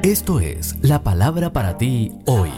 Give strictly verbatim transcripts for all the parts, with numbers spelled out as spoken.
Esto es la palabra para ti hoy.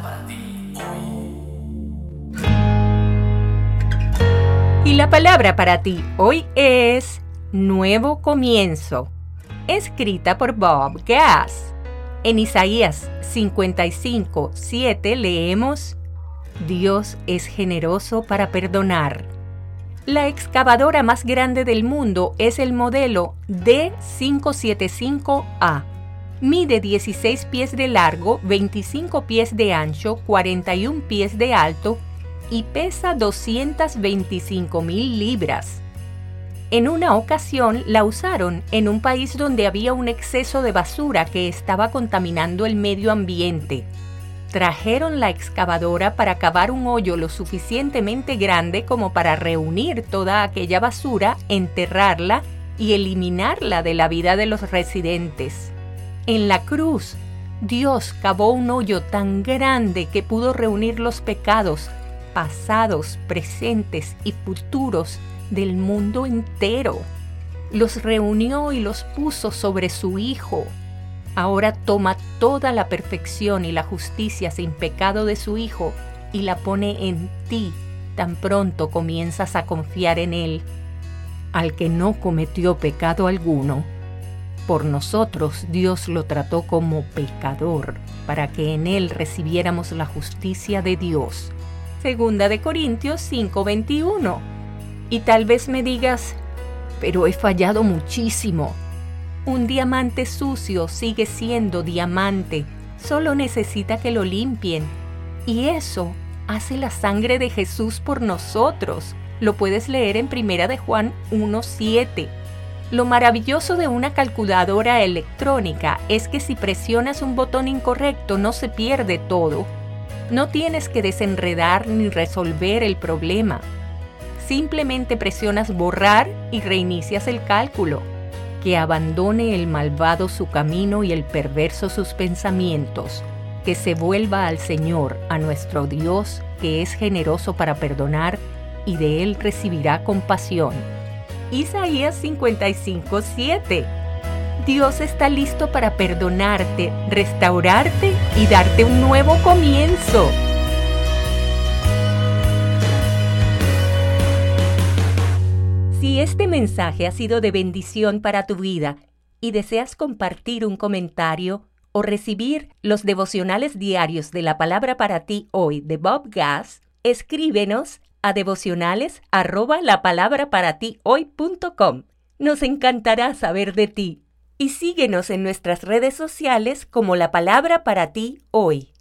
Y la palabra para ti hoy es Nuevo Comienzo, escrita por Bob Gass. En Isaías cincuenta y cinco, siete leemos: Dios es generoso para perdonar. La excavadora más grande del mundo es el modelo D quinientos setenta y cinco A. Mide dieciséis pies de largo, veinticinco pies de ancho, cuarenta y un pies de alto y pesa doscientas veinticinco mil libras. En una ocasión la usaron en un país donde había un exceso de basura que estaba contaminando el medio ambiente. Trajeron la excavadora para cavar un hoyo lo suficientemente grande como para reunir toda aquella basura, enterrarla y eliminarla de la vida de los residentes. En la cruz, Dios cavó un hoyo tan grande que pudo reunir los pecados pasados, presentes y futuros del mundo entero. Los reunió y los puso sobre su Hijo. Ahora toma toda la perfección y la justicia sin pecado de su Hijo y la pone en ti tan pronto comienzas a confiar en Él. Al que no cometió pecado alguno, por nosotros Dios lo trató como pecador, para que en Él recibiéramos la justicia de Dios. Segunda de Corintios cinco veintiuno. Y tal vez me digas, pero he fallado muchísimo. Un diamante sucio sigue siendo diamante, solo necesita que lo limpien. Y eso hace la sangre de Jesús por nosotros. Lo puedes leer en Primera de Juan uno siete. Lo maravilloso de una calculadora electrónica es que si presionas un botón incorrecto no se pierde todo. No tienes que desenredar ni resolver el problema. Simplemente presionas borrar y reinicias el cálculo. Que abandone el malvado su camino y el perverso sus pensamientos. Que se vuelva al Señor, a nuestro Dios, que es generoso para perdonar, y de Él recibirá compasión. Isaías cincuenta y cinco, siete. Dios está listo para perdonarte, restaurarte y darte un nuevo comienzo. Si este mensaje ha sido de bendición para tu vida y deseas compartir un comentario o recibir los devocionales diarios de la palabra para ti hoy de Bob Gass, escríbenos a devocionales arroba la palabra para ti hoy punto com. Nos encantará saber de ti y síguenos en nuestras redes sociales como La Palabra para ti hoy.